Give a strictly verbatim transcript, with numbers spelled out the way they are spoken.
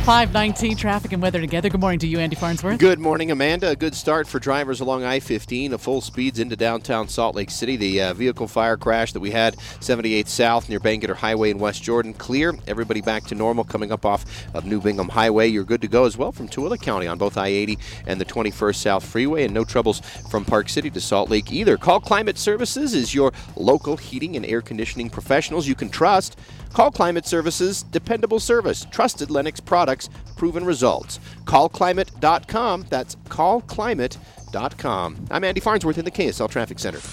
five nineteen, traffic and weather together. Good morning to you, Andy Farnsworth. Good morning, Amanda. A good start for drivers along I fifteen. A full speeds into downtown Salt Lake City. The uh, vehicle fire crash that we had seventy-eight South near Bangerter Highway in West Jordan, clear. Everybody back to normal coming up off of New Bingham Highway. You're good to go as well from Tooele County on both I eighty and the twenty-first South Freeway, and no troubles from Park City to Salt Lake either. Call Climate Services is your local heating and air conditioning professionals you can trust. Call Climate Services, dependable service, trusted Lennox products, proven results. call climate dot com. That's call climate dot com. I'm Andy Farnsworth in the K S L Traffic Center.